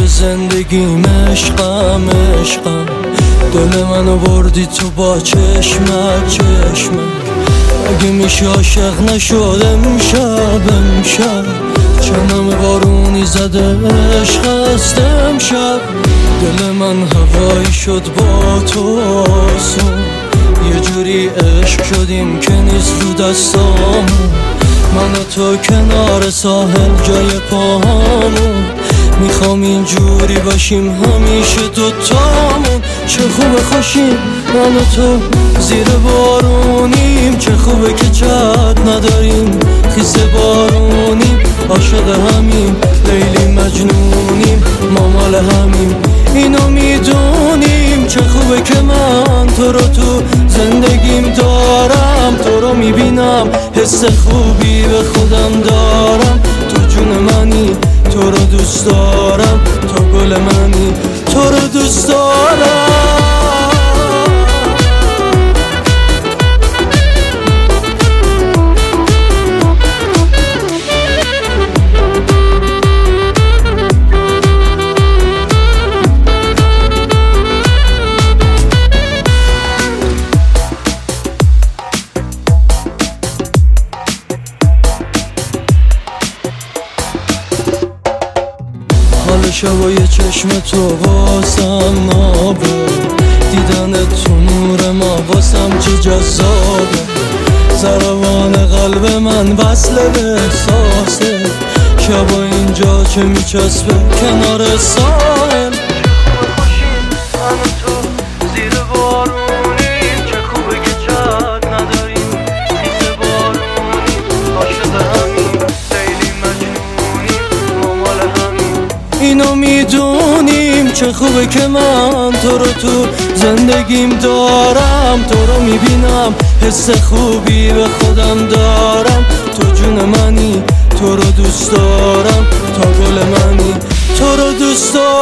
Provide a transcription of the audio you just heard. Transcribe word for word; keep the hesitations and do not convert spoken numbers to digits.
زندگیم عشقم عشقم، دل منو بردی تو با چشمک چشمک. اگه میشه عاشق نشد امشب امشب، چنم بارونی زده عشق است امشب. دل من هوایی شد با تو آسون، یه جوری عشق شدیم که نیست رو دستامون. من و تو کنار ساحل جای پاهامون، میخوام اینجوری باشیم همیشه دوتامون. چه خوبه خوشیم من و تو زیر بارونیم، چه خوبه که چت نداریم خیس بارونیم. عاشق همیم لیلی مجنونیم، ما مال همیم اینو میدونیم. چه خوبه که من تو رو تو زندگیم دارم، تو رو میبینم حس خوبی به خودم دارم. تو جون منی تو رو دوست دارم، تو گل منی تو رو دوست دارم. حال شبای چشم تو واسم نابه، دیدن تو نور ما واسم چه جذابه. ضربان قلب من وصل به احساسه، شبا اینجا چه میچسبه کنار ساحل. من و تو زیر بارونیم، چه خوبه که چت نداریم خیس بارونیم. عاشق همیم لیلی مجنونیم، ما مال همیم اینو میدونیم. چه خوبه که من تو رو تو زندگیم دارم، تو رو میبینم حس خوبی به خودم دارم. تو جون منی تو رو دوست دارم، تا گل منی تو رو دوست دارم.